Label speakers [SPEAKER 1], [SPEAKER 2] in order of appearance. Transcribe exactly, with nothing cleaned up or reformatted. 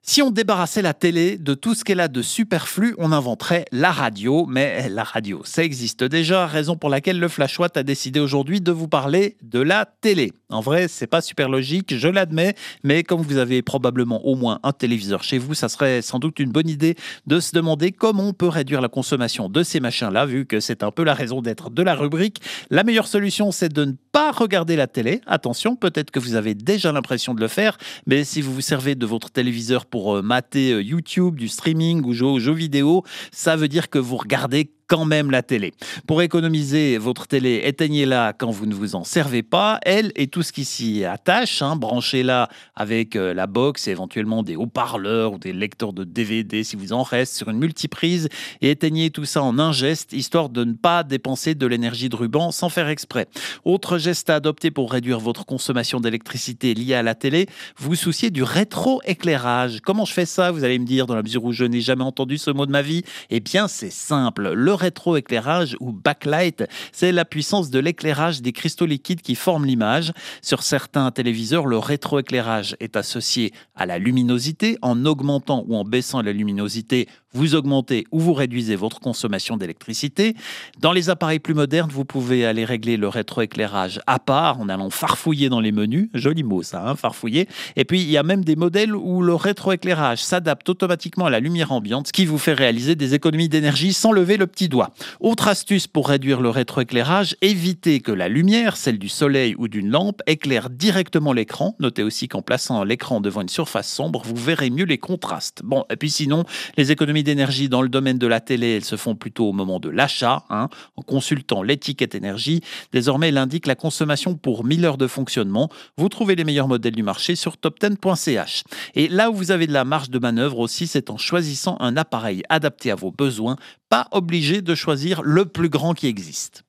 [SPEAKER 1] Si on débarrassait la télé de tout ce qu'elle a de superflu, on inventerait la radio. Mais la radio, ça existe déjà, raison pour laquelle le Flash Watt a décidé aujourd'hui de vous parler de la télé. En vrai, c'est pas super logique, je l'admets, mais comme vous avez probablement au moins un téléviseur chez vous, ça serait sans doute une bonne idée de se demander comment on peut réduire la consommation de ces machins-là, vu que c'est un peu la raison d'être de la rubrique. La meilleure solution, c'est de ne pas regarder la télé. Attention, peut-être que vous avez déjà l'impression de le faire, mais si vous vous servez de votre téléviseur pour euh, mater euh, YouTube, du streaming ou jouer aux jeux vidéo, ça veut dire que vous regardez quand même la télé. Pour économiser votre télé, éteignez-la quand vous ne vous en servez pas. Elle et tout ce qui s'y attache, hein, branchez-la avec euh, la box et éventuellement des haut-parleurs ou des lecteurs de D V D si vous en reste sur une multiprise et éteignez tout ça en un geste, histoire de ne pas dépenser de l'énergie de ruban sans faire exprès. Autre geste à adopter pour réduire votre consommation d'électricité liée à la télé, vous souciez du rétroéclairage. Comment je fais ça, vous allez me dire, dans la mesure où je n'ai jamais entendu ce mot de ma vie? Eh bien, c'est simple. Le rétroéclairage ou backlight, c'est la puissance de l'éclairage des cristaux liquides qui forment l'image. Sur certains téléviseurs, le rétroéclairage est associé à la luminosité. En augmentant ou en baissant la luminosité, vous augmentez ou vous réduisez votre consommation d'électricité. Dans les appareils plus modernes, vous pouvez aller régler le rétroéclairage à part en allant farfouiller dans les menus. Joli mot ça, hein, farfouiller. Et puis, il y a même des modèles où le rétroéclairage s'adapte automatiquement à la lumière ambiante, ce qui vous fait réaliser des économies d'énergie sans lever le petit doigt. Autre astuce pour réduire le rétroéclairage, évitez que la lumière, celle du soleil ou d'une lampe, éclaire directement l'écran. Notez aussi qu'en plaçant l'écran devant une surface sombre, vous verrez mieux les contrastes. Bon, et puis sinon, les économies d'énergie dans le domaine de la télé, elles se font plutôt au moment de l'achat, hein, en consultant l'étiquette énergie. Désormais, elle indique la consommation pour mille heures de fonctionnement. Vous trouvez les meilleurs modèles du marché sur top ten point c h. Et là où vous avez de la marge de manœuvre aussi, c'est en choisissant un appareil adapté à vos besoins, pas obligé de choisir le plus grand qui existe.